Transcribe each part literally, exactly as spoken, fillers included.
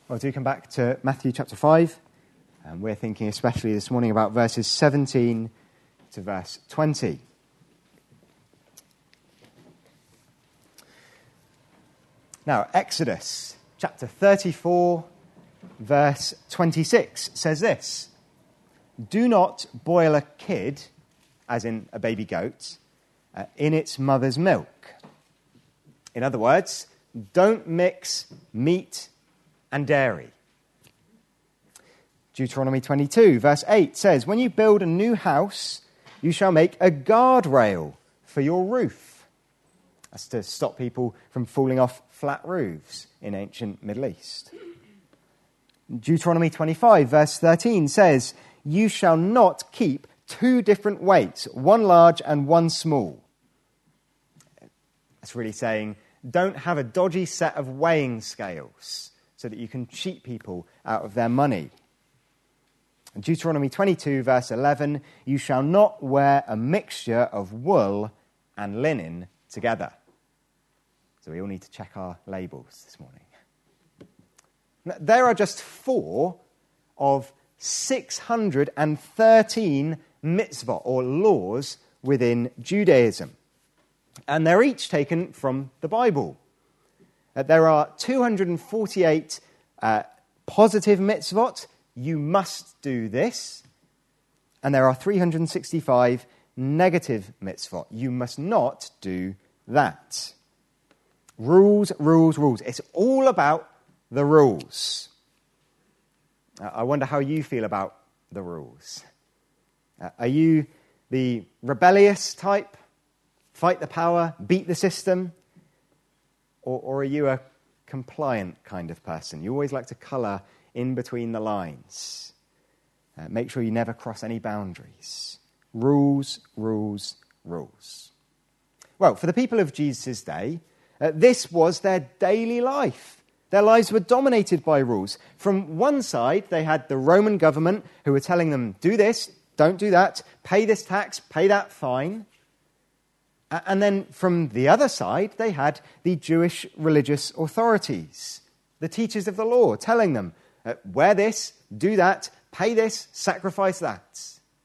Well, do come back to Matthew chapter five, and we're thinking especially this morning about verses seventeen to verse twenty. Now, Exodus chapter thirty-four, verse twenty-six says this: "Do not boil a kid," as in a baby goat, uh, "in its mother's milk." In other words, don't mix meat and dairy. Deuteronomy twenty-two, verse eight says, "When you build a new house, you shall make a guardrail for your roof." That's to stop people from falling off flat roofs in ancient Middle East. Deuteronomy twenty-five, verse thirteen says, "You shall not keep two different weights, one large and one small." That's really saying, don't have a dodgy set of weighing scales so that you can cheat people out of their money. Deuteronomy twenty-two, verse eleven, "You shall not wear a mixture of wool and linen together." So we all need to check our labels this morning. Now, there are just four of six hundred thirteen mitzvot, or laws, within Judaism. And they're each taken from the Bible. Uh, there are two hundred forty-eight uh, positive mitzvot, you must do this. And there are three hundred sixty-five negative mitzvot, you must not do that. Rules, rules, rules. It's all about the rules. Uh, I wonder how you feel about the rules. Uh, are you the rebellious type? Fight the power, beat the system? Or, or are you a compliant kind of person? You always like to colour in between the lines. Uh, make sure you never cross any boundaries. Rules, rules, rules. Well, for the people of Jesus' day, uh, this was their daily life. Their lives were dominated by rules. From one side, they had the Roman government who were telling them, do this, don't do that, pay this tax, pay that fine. And then from the other side, they had the Jewish religious authorities, the teachers of the law, telling them, uh, wear this, do that, pay this, sacrifice that.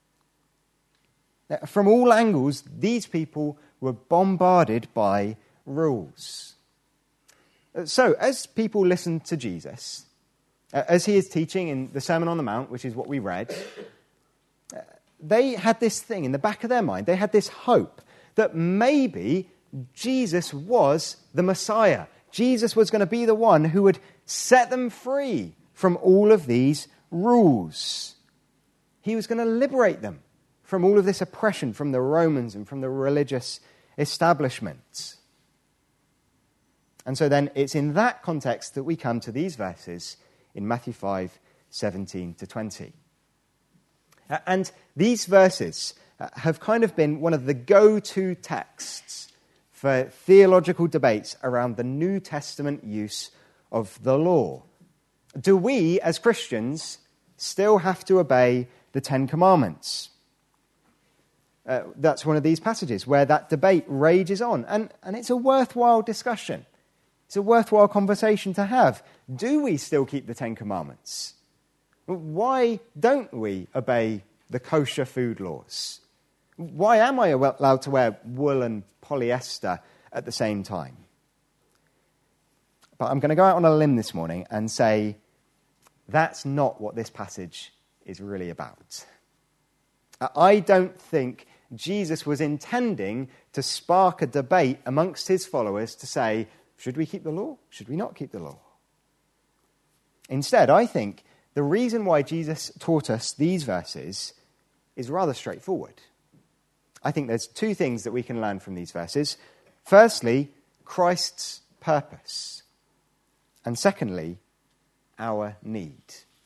Now, from all angles, these people were bombarded by rules. So, as people listened to Jesus, uh, as he is teaching in the Sermon on the Mount, which is what we read, uh, they had this thing in the back of their mind, they had this hope that maybe Jesus was the Messiah. Jesus was going to be the one who would set them free from all of these rules. He was going to liberate them from all of this oppression from the Romans and from the religious establishment. And so then it's in that context that we come to these verses in Matthew five, seventeen to twenty. And these verses have kind of been one of the go-to texts for theological debates around the New Testament use of the law. Do we, as Christians, still have to obey the Ten Commandments? Uh, that's one of these passages where that debate rages on. And, and it's a worthwhile discussion. It's a worthwhile conversation to have. Do we still keep the Ten Commandments? Why don't we obey the kosher food laws? Why am I allowed to wear wool and polyester at the same time? But I'm going to go out on a limb this morning and say that's not what this passage is really about. I don't think Jesus was intending to spark a debate amongst his followers to say, should we keep the law? Should we not keep the law? Instead, I think the reason why Jesus taught us these verses is rather straightforward. I think there's two things that we can learn from these verses. Firstly, Christ's purpose. And secondly, our need.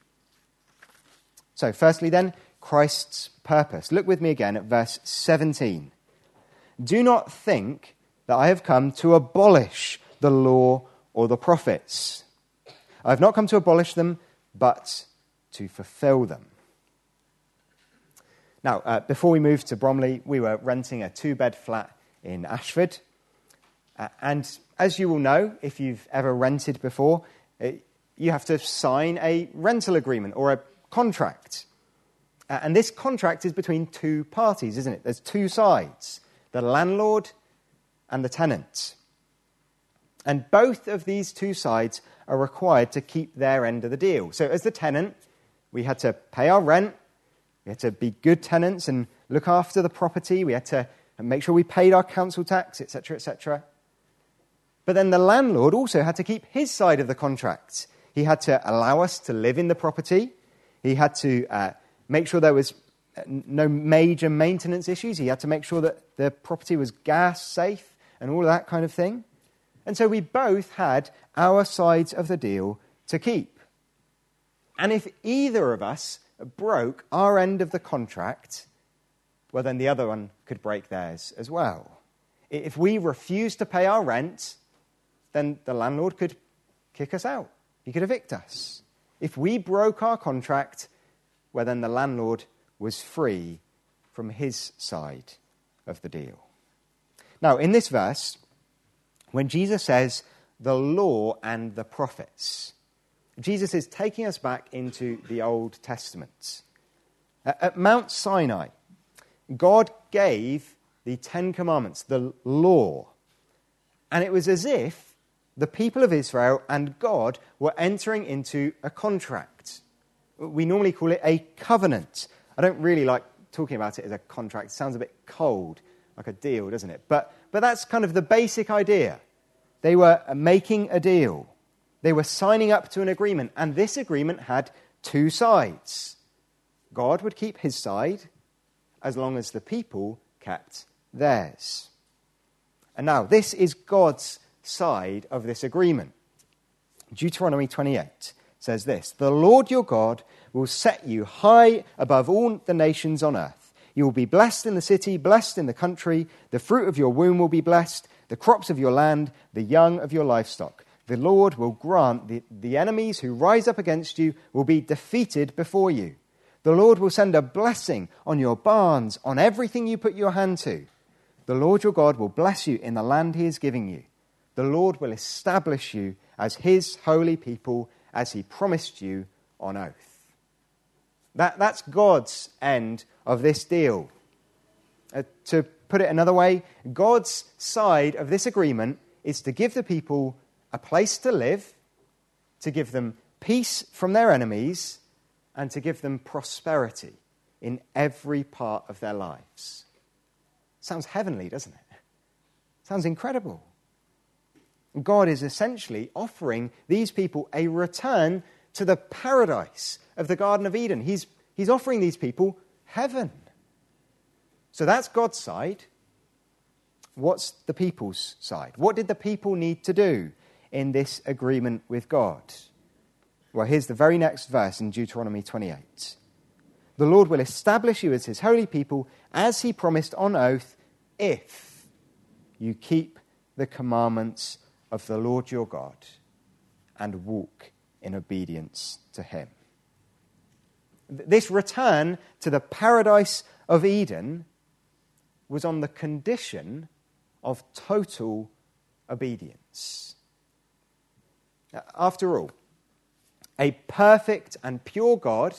So firstly then, Christ's purpose. Look with me again at verse seventeen. "Do not think that I have come to abolish the law or the prophets. I have not come to abolish them, but to fulfill them." Now, uh, before we moved to Bromley, we were renting a two-bed flat in Ashford. Uh, and as you will know, if you've ever rented before, it, you have to sign a rental agreement or a contract. Uh, and this contract is between two parties, isn't it? There's two sides, the landlord and the tenant. And both of these two sides are required to keep their end of the deal. So as the tenant, we had to pay our rent, we had to be good tenants and look after the property, we had to make sure we paid our council tax, et cetera, et cetera. But then the landlord also had to keep his side of the contract. He had to allow us to live in the property. He had to uh, make sure there was no major maintenance issues. He had to make sure that the property was gas safe and all of that kind of thing. And so we both had our sides of the deal to keep. And if either of us broke our end of the contract, well, then the other one could break theirs as well. If we refused to pay our rent, then the landlord could kick us out. He could evict us. If we broke our contract, well, then the landlord was free from his side of the deal. Now, in this verse, when Jesus says the law and the prophets, Jesus is taking us back into the Old Testament. At Mount Sinai, God gave the Ten Commandments, the law, and it was as if the people of Israel and God were entering into a contract. We normally call it a covenant. I don't really like talking about it as a contract. It sounds a bit cold, like a deal, doesn't it? But, but that's kind of the basic idea. They were making a deal. They were signing up to an agreement, and this agreement had two sides. God would keep his side as long as the people kept theirs. And now, this is God's side of this agreement. Deuteronomy twenty-eight says this: "The Lord your God will set you high above all the nations on earth. You will be blessed in the city, blessed in the country. The fruit of your womb will be blessed, the crops of your land, the young of your livestock. The Lord will grant the, the enemies who rise up against you will be defeated before you. The Lord will send a blessing on your barns, on everything you put your hand to. The Lord your God will bless you in the land he is giving you. The Lord will establish you as his holy people, as he promised you on oath." That, that's God's end of this deal. Uh, to put it another way, God's side of this agreement is to give the people a place to live, to give them peace from their enemies, and to give them prosperity in every part of their lives. Sounds heavenly, doesn't it? Sounds incredible. God is essentially offering these people a return to the paradise of the Garden of Eden. He's, he's offering these people heaven. So that's God's side. What's the people's side? What did the people need to do in this agreement with God? Well, here's the very next verse in Deuteronomy twenty-eight. "The Lord will establish you as his holy people, as he promised on oath, if you keep the commandments of the Lord your God and walk in obedience to him." This return to the paradise of Eden was on the condition of total obedience. After all, a perfect and pure God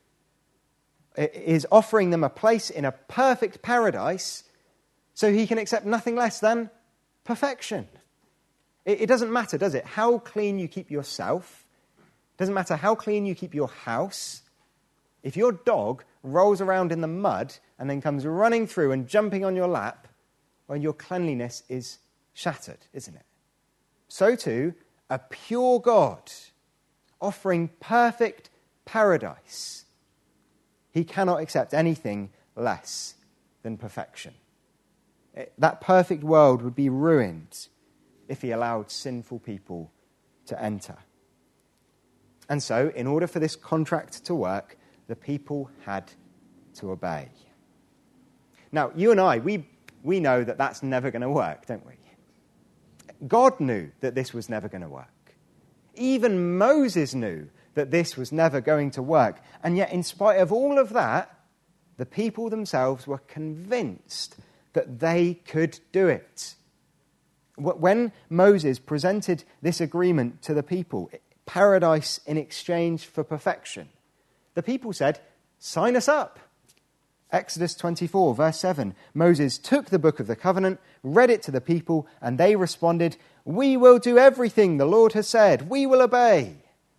is offering them a place in a perfect paradise so he can accept nothing less than perfection. It doesn't matter, does it, how clean you keep yourself. It doesn't matter how clean you keep your house. If your dog rolls around in the mud and then comes running through and jumping on your lap, well, your cleanliness is shattered, isn't it? So too, a pure God offering perfect paradise, he cannot accept anything less than perfection. That perfect world would be ruined if he allowed sinful people to enter. And so, in order for this contract to work, the people had to obey. Now, you and I, we, we know that that's never going to work, don't we? God knew that this was never going to work. Even Moses knew that this was never going to work. And yet, in spite of all of that, the people themselves were convinced that they could do it. When Moses presented this agreement to the people, paradise in exchange for perfection. The people said, sign us up. Exodus twenty-four, verse seven, Moses took the book of the covenant, read it to the people, and they responded, we will do everything the Lord has said. We will obey.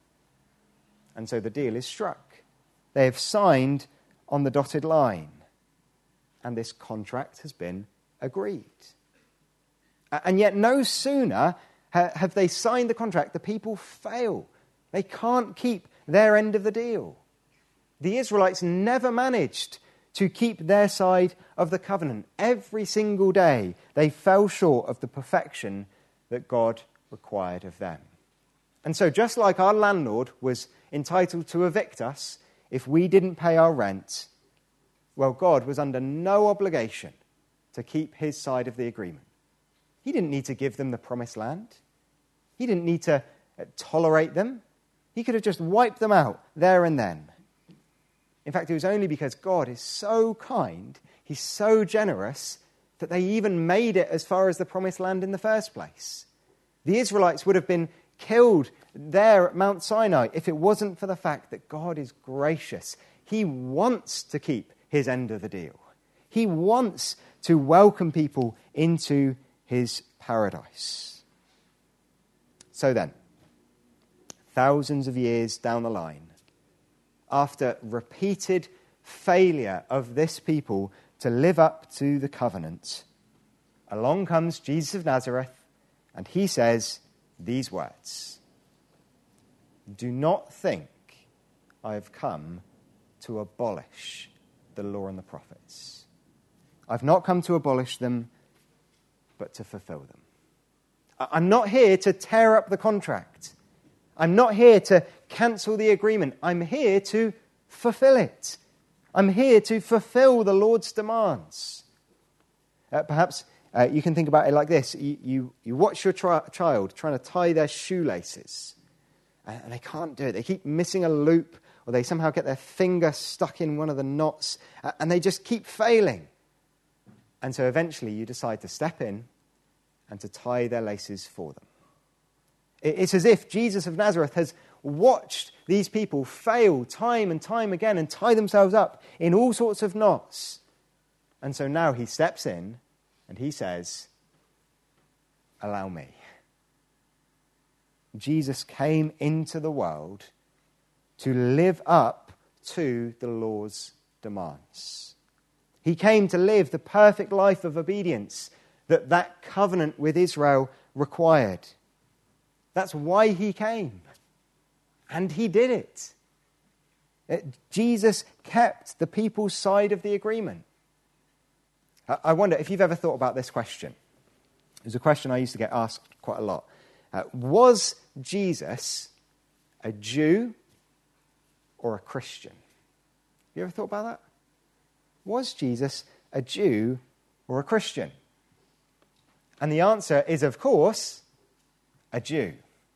And so the deal is struck. They have signed on the dotted line. And this contract has been agreed. And yet no sooner have they signed the contract, the people fail. They can't keep their end of the deal. The Israelites never managed to keep their side of the covenant. Every single day they fell short of the perfection that God required of them. And so just like our landlord was entitled to evict us if we didn't pay our rent, well, God was under no obligation to keep his side of the agreement. He didn't need to give them the promised land. He didn't need to tolerate them. He could have just wiped them out there and then. In fact, it was only because God is so kind, he's so generous, that they even made it as far as the promised land in the first place. The Israelites would have been killed there at Mount Sinai if it wasn't for the fact that God is gracious. He wants to keep his end of the deal. He wants to welcome people into his paradise. So then, thousands of years down the line, after repeated failure of this people to live up to the covenant, along comes Jesus of Nazareth, and he says these words, do not think I have come to abolish the law and the prophets. I've not come to abolish them, but to fulfill them. I'm not here to tear up the contract. I'm not here to cancel the agreement. I'm here to fulfill it. I'm here to fulfill the Lord's demands. Uh, perhaps uh, you can think about it like this. You, you, you watch your tri- child trying to tie their shoelaces, and, and they can't do it. They keep missing a loop, or they somehow get their finger stuck in one of the knots, uh, and they just keep failing. And so eventually you decide to step in and to tie their laces for them. It's as if Jesus of Nazareth has watched these people fail time and time again and tie themselves up in all sorts of knots. And so now he steps in and he says, allow me. Jesus came into the world to live up to the law's demands. He came to live the perfect life of obedience that that covenant with Israel required. That's why he came. And he did it. it. Jesus kept the people's side of the agreement. I, I wonder if you've ever thought about this question. It was a question I used to get asked quite a lot. Uh, was Jesus a Jew or a Christian? Have you ever thought about that? Was Jesus a Jew or a Christian? And the answer is, of course, a Jew.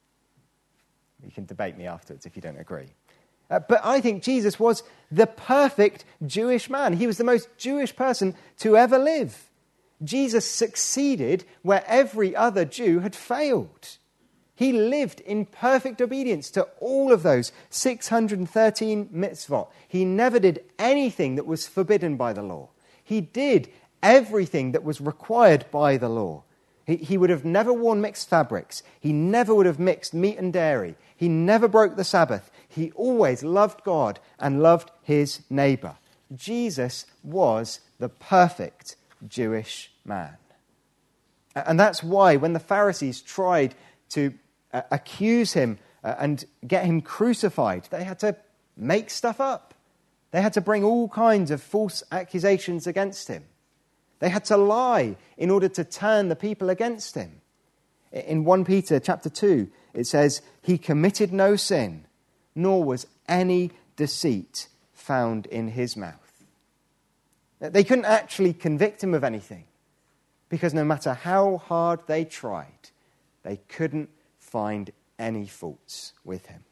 You can debate me afterwards if you don't agree. Uh, but I think Jesus was the perfect Jewish man. He was the most Jewish person to ever live. Jesus succeeded where every other Jew had failed. He lived in perfect obedience to all of those six hundred thirteen mitzvot. He never did anything that was forbidden by the law. He did everything that was required by the law. He, he would have never worn mixed fabrics. He never would have mixed meat and dairy. He never broke the Sabbath. He always loved God and loved his neighbor. Jesus was the perfect Jewish man. And that's why when the Pharisees tried to uh, accuse him uh, and get him crucified, they had to make stuff up. They had to bring all kinds of false accusations against him. They had to lie in order to turn the people against him. In First Peter chapter two, it says, he committed no sin, nor was any deceit found in his mouth. They couldn't actually convict him of anything, because no matter how hard they tried, they couldn't find any faults with him.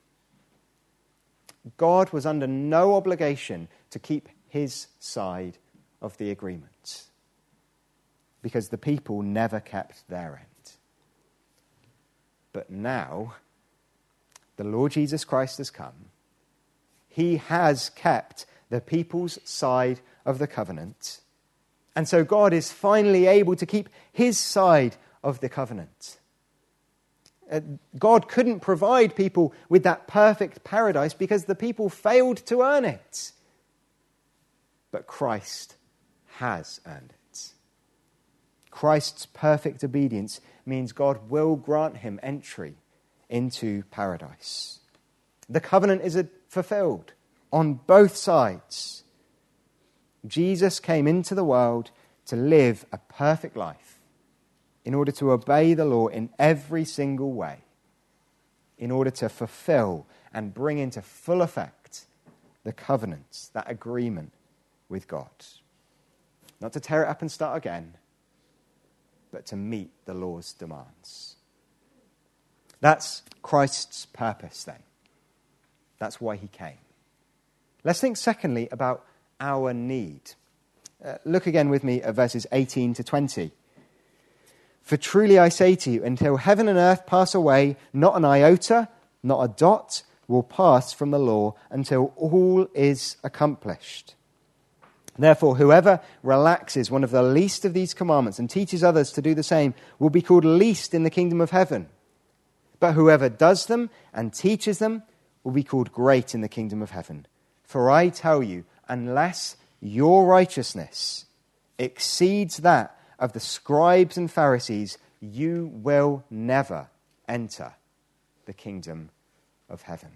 God was under no obligation to keep his side of the agreement, because the people never kept their end. But now, the Lord Jesus Christ has come. He has kept the people's side of the covenant. And so God is finally able to keep his side of the covenant. Uh, God couldn't provide people with that perfect paradise because the people failed to earn it. But Christ has earned it. Christ's perfect obedience means God will grant him entry into paradise. The covenant is fulfilled on both sides. Jesus came into the world to live a perfect life in order to obey the law in every single way, in order to fulfill and bring into full effect the covenant, that agreement with God. Not to tear it up and start again, but to meet the law's demands. That's Christ's purpose then. That's why he came. Let's think secondly about our need. Uh, look again with me at verses eighteen to twenty. For truly I say to you, until heaven and earth pass away, not an iota, not a dot will pass from the law until all is accomplished. Therefore, whoever relaxes one of the least of these commandments and teaches others to do the same will be called least in the kingdom of heaven. But whoever does them and teaches them will be called great in the kingdom of heaven. For I tell you, unless your righteousness exceeds that of the scribes and Pharisees, you will never enter the kingdom of heaven.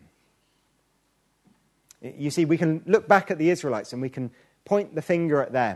You see, we can look back at the Israelites and we can point the finger at them.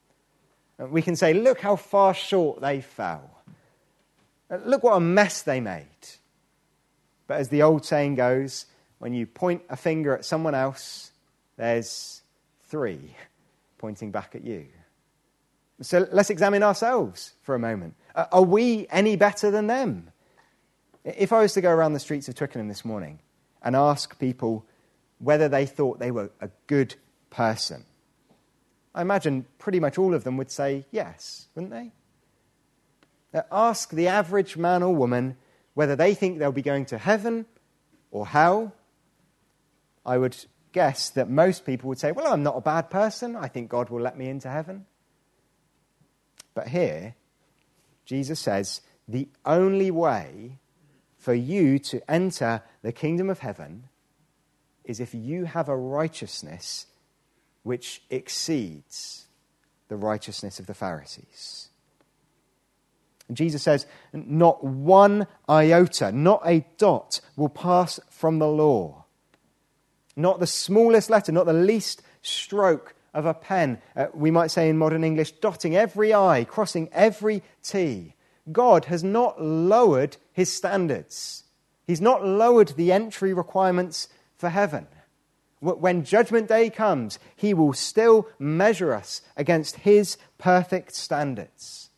We can say, look how far short they fell. Look what a mess they made. But as the old saying goes, when you point a finger at someone else, there's three pointing back at you. So let's examine ourselves for a moment. Are we any better than them? If I was to go around the streets of Twickenham this morning and ask people whether they thought they were a good person, I imagine pretty much all of them would say yes, wouldn't they? Now, ask the average man or woman whether they think they'll be going to heaven or hell. I would guess that most people would say, well, I'm not a bad person. I think God will let me into heaven. But here, Jesus says, the only way for you to enter the kingdom of heaven is if you have a righteousness which exceeds the righteousness of the Pharisees. And Jesus says, not one iota, not a dot will pass from the law. Not the smallest letter, not the least stroke of a pen. Uh, we might say in modern English, dotting every I, crossing every T. God has not lowered his standards. He's not lowered the entry requirements for heaven. When Judgment Day comes, he will still measure us against his perfect standards.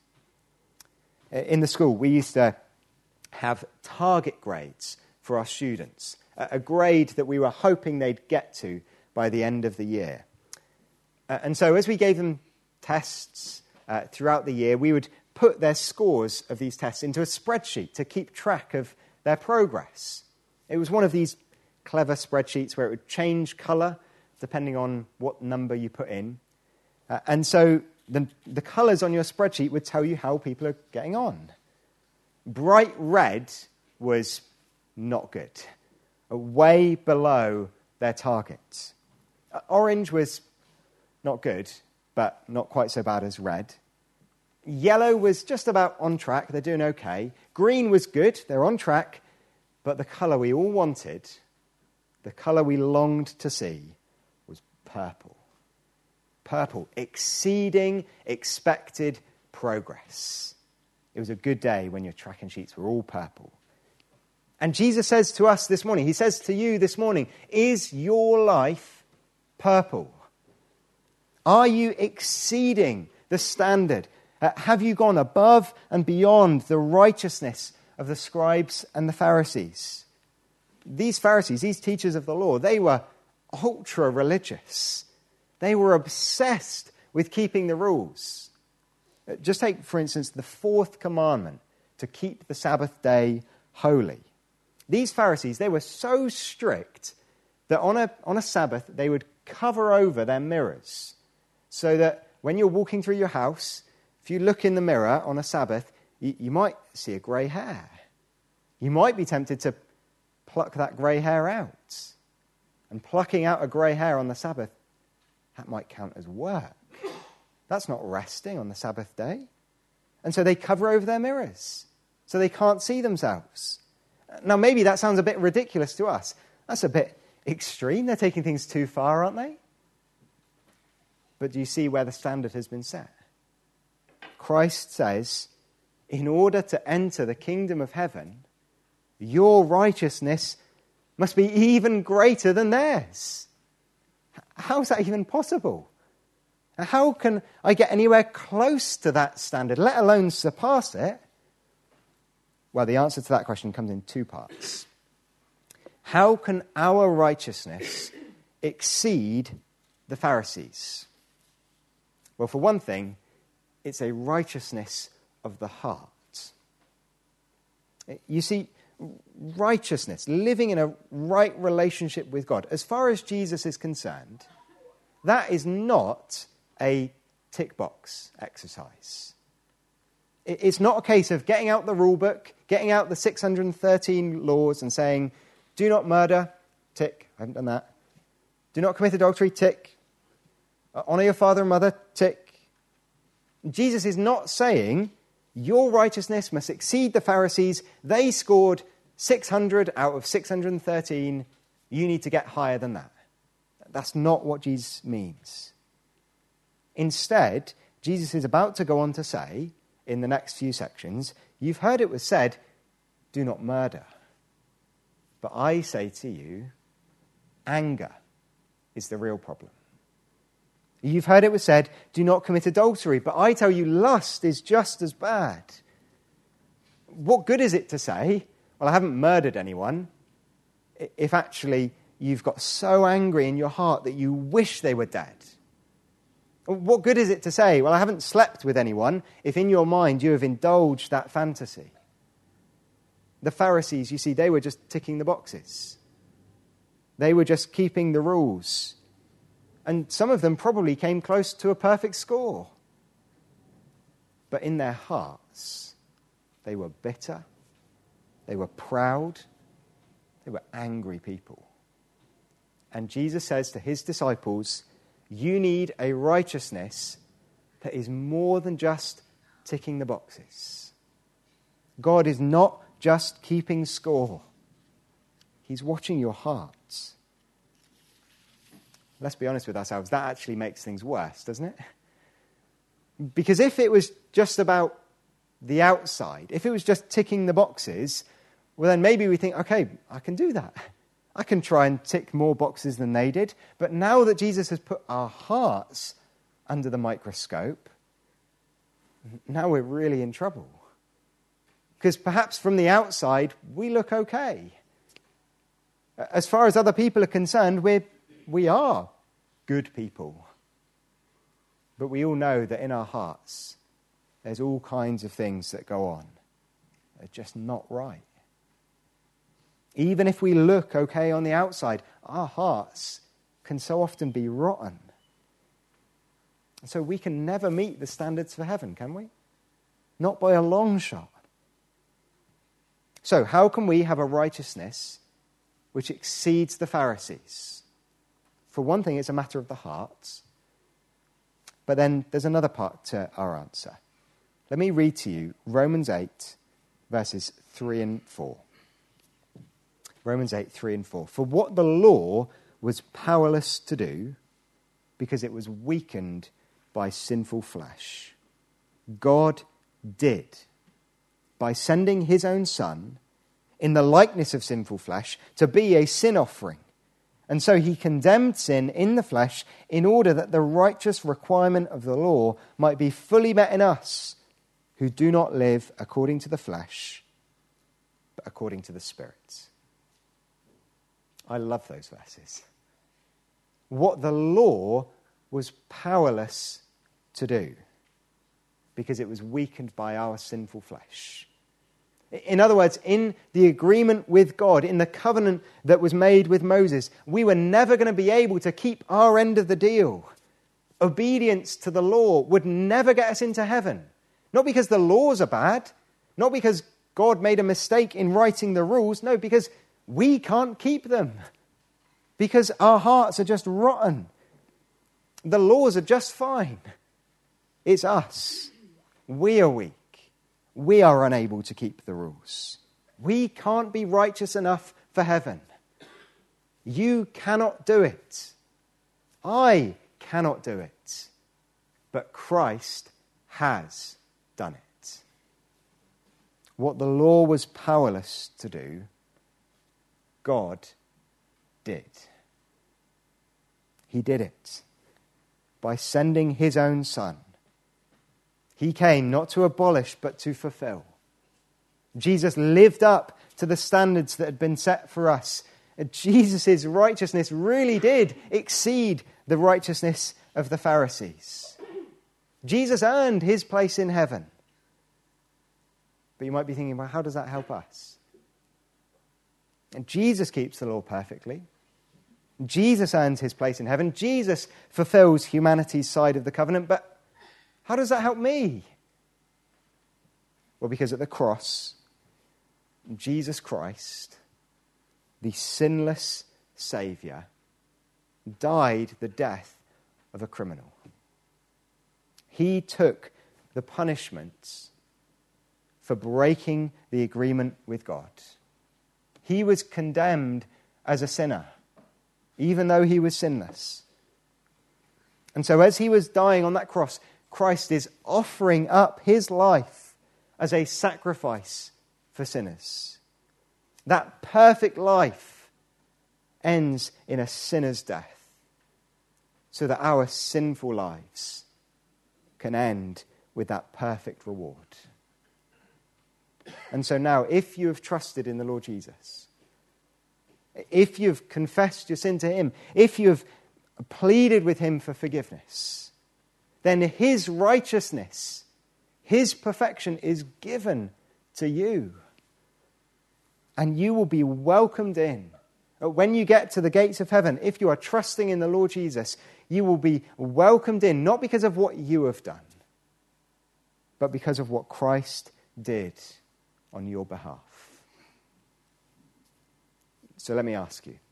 In the school, we used to have target grades for our students, a grade that we were hoping they'd get to by the end of the year. And so as we gave them tests uh, throughout the year, we would put their scores of these tests into a spreadsheet to keep track of their progress. It was one of these clever spreadsheets where it would change colour depending on what number you put in. Uh, and so the, the colours on your spreadsheet would tell you how people are getting on. Bright red was not good, uh, way below their target. Uh, orange was not good, but not quite so bad as red. Yellow was just about on track, they're doing okay. Green was good, they're on track, but the colour we all wanted, the colour we longed to see, was purple. Purple, exceeding expected progress. It was a good day when your tracking sheets were all purple. And Jesus says to us this morning, he says to you this morning, is your life purple? Are you exceeding the standard? Uh, have you gone above and beyond the righteousness of the scribes and the Pharisees? These Pharisees, these teachers of the law, they were ultra-religious. They were obsessed with keeping the rules. Uh, just take, for instance, the fourth commandment, to keep the Sabbath day holy. These Pharisees, they were so strict that on a, on a Sabbath, they would cover over their mirrors so that when you're walking through your house, if you look in the mirror on a Sabbath, you, you might see a grey hair. You might be tempted to pluck that grey hair out. And plucking out a grey hair on the Sabbath, that might count as work. That's not resting on the Sabbath day. And so they cover over their mirrors so they can't see themselves. Now, maybe that sounds a bit ridiculous to us. That's a bit extreme. They're taking things too far, aren't they? But do you see where the standard has been set? Christ says, in order to enter the kingdom of heaven, your righteousness must be even greater than theirs. How's that even possible? How can I get anywhere close to that standard, let alone surpass it? Well, the answer to that question comes in two parts. How can our righteousness exceed the Pharisees? Well, for one thing, it's a righteousness of the heart. You see, righteousness, living in a right relationship with God, as far as Jesus is concerned, that is not a tick box exercise. It's not a case of getting out the rule book, getting out the six hundred thirteen laws and saying, do not murder, tick, I haven't done that. Do not commit adultery, tick. Honor your father and mother, tick. Jesus is not saying your righteousness must exceed the Pharisees. They scored six hundred out of six hundred thirteen. You need to get higher than that. That's not what Jesus means. Instead, Jesus is about to go on to say, in the next few sections, you've heard it was said, do not murder. But I say to you, anger is the real problem. You've heard it was said, do not commit adultery. But I tell you, lust is just as bad. What good is it to say, well, I haven't murdered anyone, if actually you've got so angry in your heart that you wish they were dead? What good is it to say, well, I haven't slept with anyone, if in your mind you have indulged that fantasy? The Pharisees, you see, they were just ticking the boxes. They were just keeping the rules. And some of them probably came close to a perfect score. But in their hearts, they were bitter, they were proud, they were angry people. And Jesus says to his disciples, you need a righteousness that is more than just ticking the boxes. God is not just keeping score. He's watching your hearts. Let's be honest with ourselves, that actually makes things worse, doesn't it? Because if it was just about the outside, if it was just ticking the boxes, well then maybe we think, okay, I can do that. I can try and tick more boxes than they did. But now that Jesus has put our hearts under the microscope, now we're really in trouble. Because perhaps from the outside, we look okay. As far as other people are concerned, we're, we are good people. But we all know that in our hearts, there's all kinds of things that go on. They're just not right. Even if we look okay on the outside, our hearts can so often be rotten. And so we can never meet the standards for heaven, can we? Not by a long shot. So how can we have a righteousness which exceeds the Pharisees? For one thing, it's a matter of the hearts. But then there's another part to our answer. Let me read to you Romans eight, verses three and four. Romans eight, three and four. For what the law was powerless to do, because it was weakened by sinful flesh, God did, by sending his own Son in the likeness of sinful flesh to be a sin offering. And so he condemned sin in the flesh in order that the righteous requirement of the law might be fully met in us, who do not live according to the flesh, but according to the Spirit. I love those verses. What the law was powerless to do, because it was weakened by our sinful flesh. In other words, in the agreement with God, in the covenant that was made with Moses, we were never going to be able to keep our end of the deal. Obedience to the law would never get us into heaven. Not because the laws are bad, not because God made a mistake in writing the rules, no, because we can't keep them. Because our hearts are just rotten. The laws are just fine. It's us. We are weak. We are unable to keep the rules. We can't be righteous enough for heaven. You cannot do it. I cannot do it. But Christ has done it. What the law was powerless to do, God did. He did it by sending his own Son. He came not to abolish, but to fulfill. Jesus lived up to the standards that had been set for us. Jesus' righteousness really did exceed the righteousness of the Pharisees. Jesus earned his place in heaven. But you might be thinking, well, how does that help us? And Jesus keeps the law perfectly. Jesus earns his place in heaven. Jesus fulfills humanity's side of the covenant, but how does that help me? Well, because at the cross, Jesus Christ, the sinless Saviour, died the death of a criminal. He took the punishments for breaking the agreement with God. He was condemned as a sinner, even though he was sinless. And so as he was dying on that cross, Christ is offering up his life as a sacrifice for sinners. That perfect life ends in a sinner's death, so that our sinful lives can end with that perfect reward. And so now, if you have trusted in the Lord Jesus, if you've confessed your sin to him, if you have pleaded with him for forgiveness, then his righteousness, his perfection is given to you. And you will be welcomed in. When you get to the gates of heaven, if you are trusting in the Lord Jesus, you will be welcomed in, not because of what you have done, but because of what Christ did on your behalf. So let me ask you,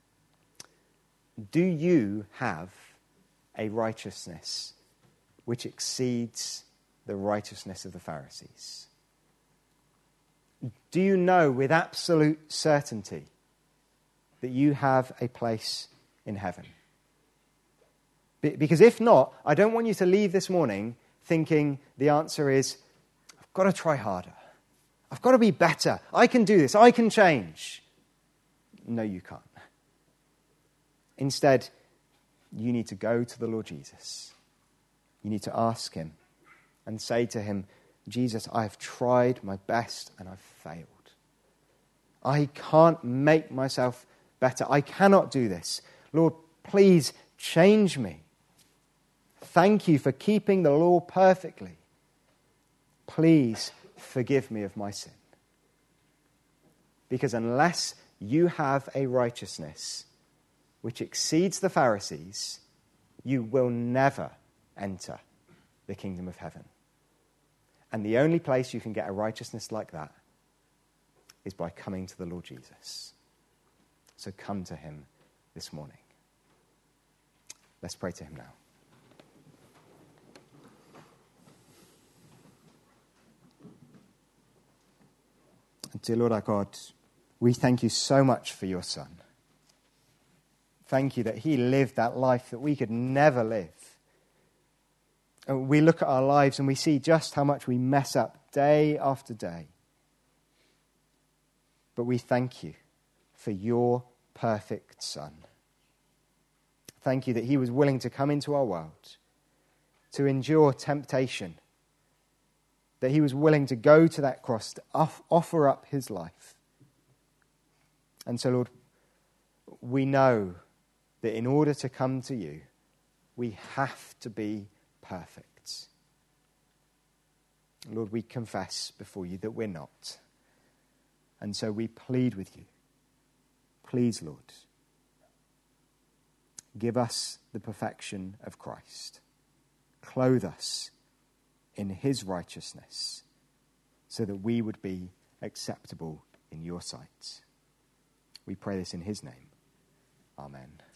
do you have a righteousness which exceeds the righteousness of the Pharisees? Do you know with absolute certainty that you have a place in heaven? Because if not, I don't want you to leave this morning thinking the answer is, I've got to try harder. I've got to be better. I can do this. I can change. No, you can't. Instead, you need to go to the Lord Jesus. You need to ask him and say to him, Jesus, I have tried my best and I've failed. I can't make myself better. I cannot do this. Lord, please change me. Thank you for keeping the law perfectly. Please forgive me of my sin. Because unless you have a righteousness which exceeds the Pharisees, you will never enter the kingdom of heaven. And the only place you can get a righteousness like that is by coming to the Lord Jesus. So come to him this morning. Let's pray to him now. Dear Lord our God, we thank you so much for your Son. Thank you that he lived that life that we could never live. And we look at our lives and we see just how much we mess up day after day. But we thank you for your perfect Son. Thank you that he was willing to come into our world, to endure temptation, that he was willing to go to that cross, to off- offer up his life. And so, Lord, we know that in order to come to you, we have to be perfect. Lord, we confess before you that we're not. And so we plead with you. Please, Lord, give us the perfection of Christ. Clothe us in his righteousness so that we would be acceptable in your sight. We pray this in his name. Amen.